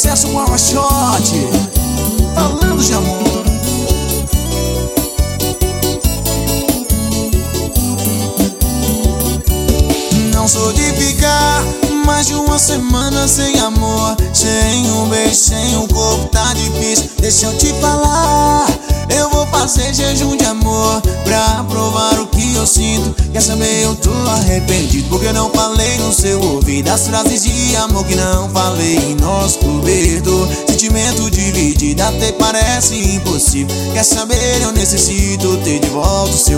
sucesso com a Rochote, falando de amor. Não sou de ficar mais de uma semana sem amor, sem um beijo, sem um corpo, tá difícil. Deixa eu te falar, eu vou fazer jejum de amor pra provar o que eu sinto. Quer saber, eu tô arrependido porque não falei no seu ouvido as frases de amor que não falei em nosso cobertor. Sentimento dividido até parece impossível. Quer saber, eu necessito ter de volta o seu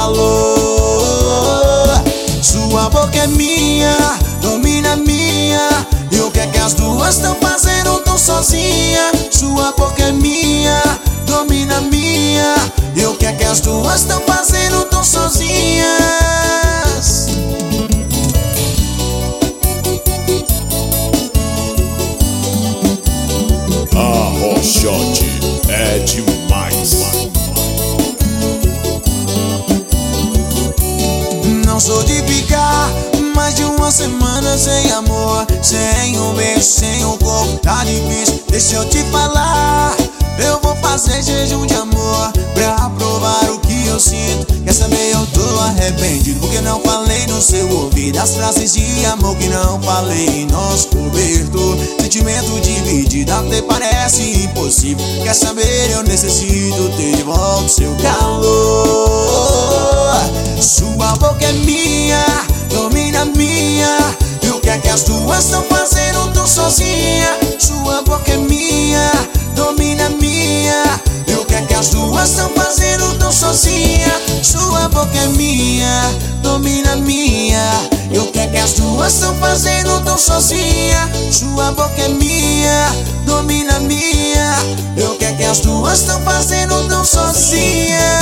calor. Sua boca é minha, domina a minha, e o que é que as duas estão fazendo tão sozinha? Sua boca é minha, domina a minha, e o que é que as duas estão fazendo tão sozinhas? A Rochote é demais. Não sou de ficar mais de uma semana sem amor, sem um beijo, sem um corpo, tá difícil. Deixa eu te falar, eu vou fazer jejum de amor pra provar o que eu sinto. Quer saber, eu tô arrependido porque não falei no seu ouvido as frases de amor que não falei em nosso cobertor. Sentimento dividido até parece impossível. Quer saber, eu necessito ter de volta o seu calor. Sua boca é minha, domina a minha, e o que é que as duas estão fazendo tão sozinha? Sua boca é minha, domina a minha, e o que é que as duas estão fazendo tão sozinha? Sua boca é minha, domina a minha, e o que é que as duas estão fazendo tão sozinha? Sua boca é minha, domina a minha, e o que é que as duas estão fazendo tão sozinha?